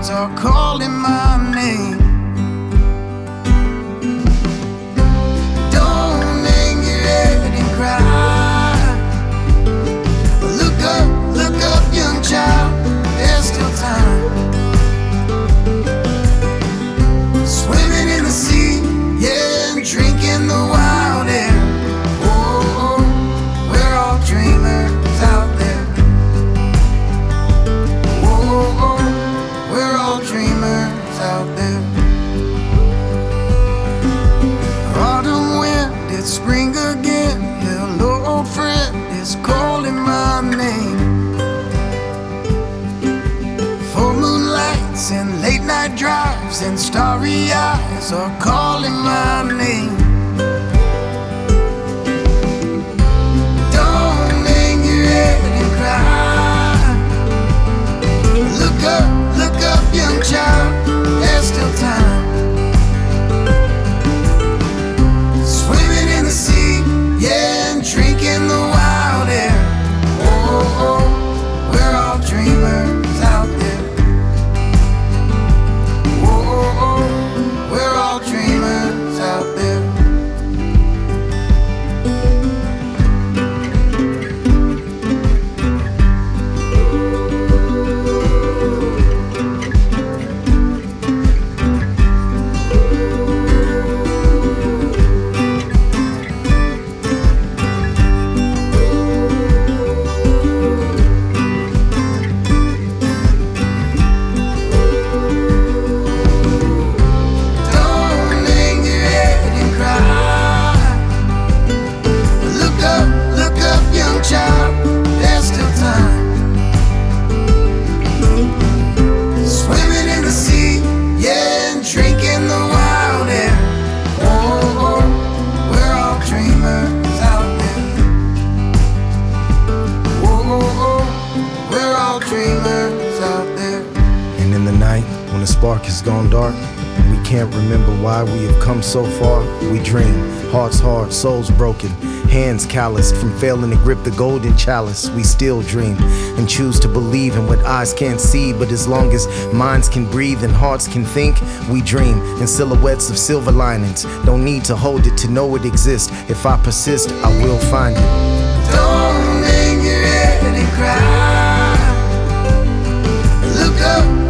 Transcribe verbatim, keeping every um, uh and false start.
clouds are calling my name. Don't hang your head and cry. Look up, look up, young child, there's still time. Swimming in the sea, yeah, and drinking the wild air. Oh, we're all dreamers out there. Oh, we're all dreamers out there. Autumn wind, it's spring again. Hello, old friend, it's calling my name. Full moonlights and late night drives and starry eyes are calling my name. Don't hang your head and cry. Look up, look up, young child, there's still time. Swimming in the sea, yeah, and drinking the wild air. Oh, we're all dreamers out there. Oh, we're all dreamers out there. The spark has gone dark, and we can't remember why we have come so far. We dream, hearts hard, souls broken, hands calloused from failing to grip the golden chalice. We still dream and choose to believe in what eyes can't see, but as long as minds can breathe and hearts can think, we dream in silhouettes of silver linings. Don't need to hold it to know it exists. If I persist, I will find it. Don't hang your head and cry. Look up,